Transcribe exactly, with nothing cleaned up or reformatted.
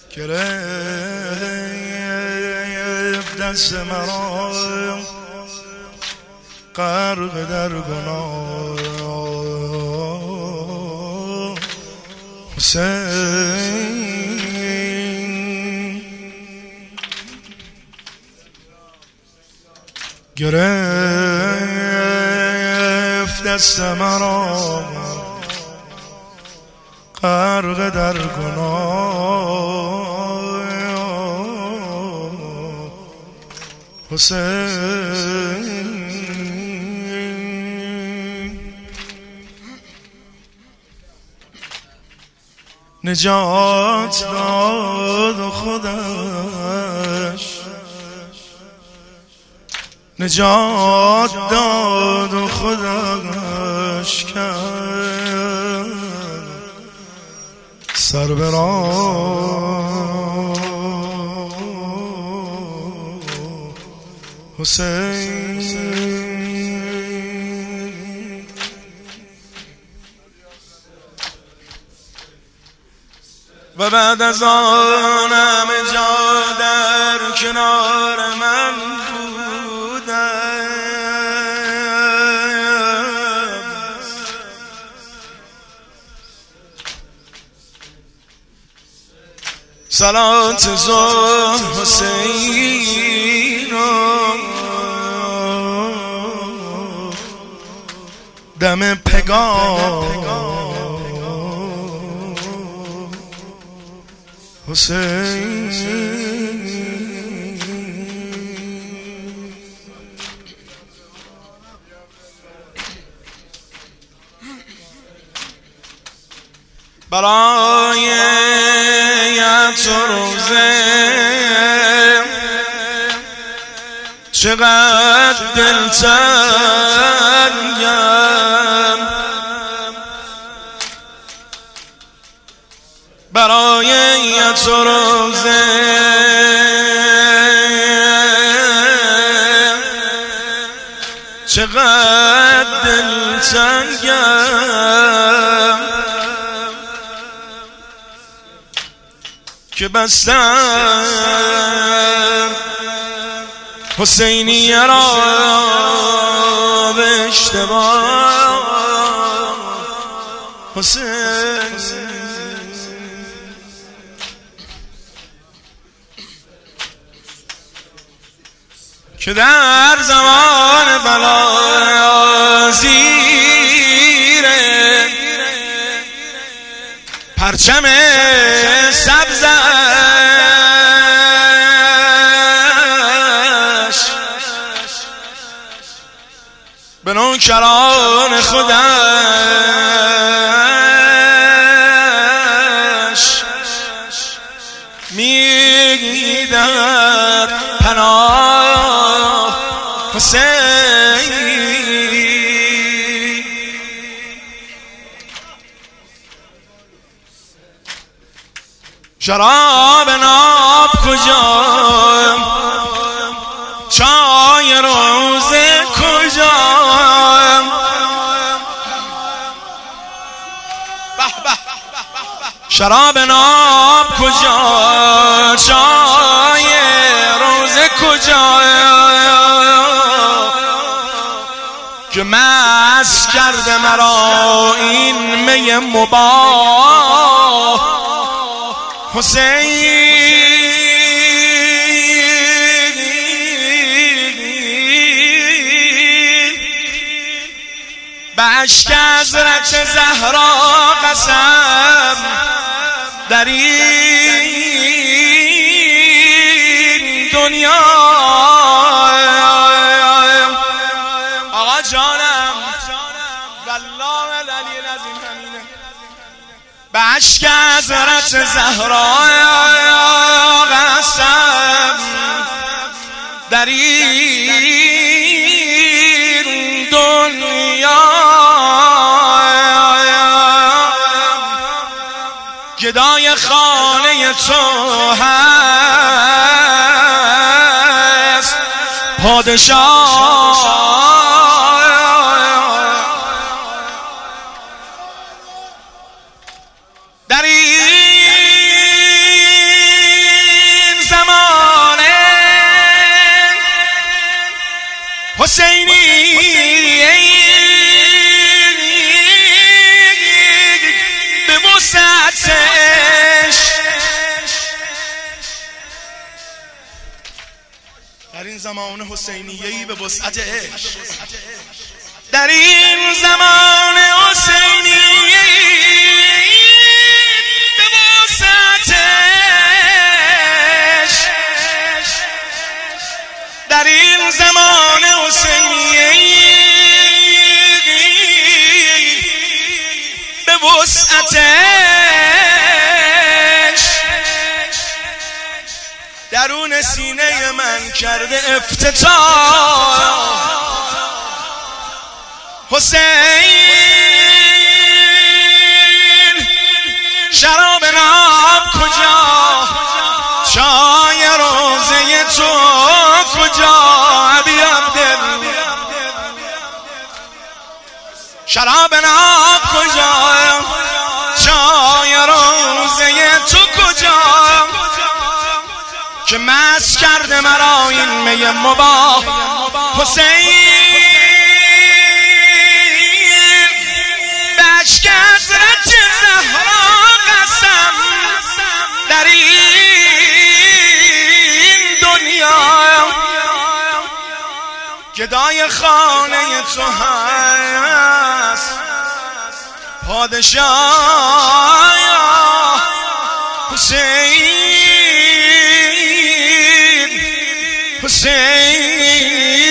گرفت دست مرا غرق در گناه حسین، گرفت دست مرا غرق در گناه حسین. نجات داد خودش، نجات داد و خودش کرد سر به راه حسین. و بعد از آن همه جا در کنار من بودم، صلات ظهر حسین دم پگاه حسین. برای تو روزه چقدر دلتنگم، برای تو روزه چقدر دلتنگم که بستم حسینیه را به اشتباه حسین. که در زمان بلا زیر پرچم سبزش به نوکران خودش میدهد پناه حسین. شراب ناب کجا، چای روزه کجا، شراب ناب کجا، چای روزه کجا که مست کرده مرا این می مباح حسین. به اشک حضرت زهرا قسم در این دنیا آقا جانم والله العلی العظیم همینه. به اشک حضرت زهرا قسم در این دنیا گدای خانه تو هست پادشاه. در این زمان حسینیه‌ای به وسعت عشق، در این زمان حسینیه‌ای به وسعت عشق، در این زمان حسینیه‌ای به وسعت عشق، درون سینه من کرده افتتاح. حسین شراب ناب کجا، چای روزه تو کجا، ابی عبدل شراب ناب کجا، چای روزه تو کجا، که مست کرده مرا این می مباح. حسین بشک حضرت زهرا قسم، در این دنیا گدای خانه تو هست، پادشاه حسین حسین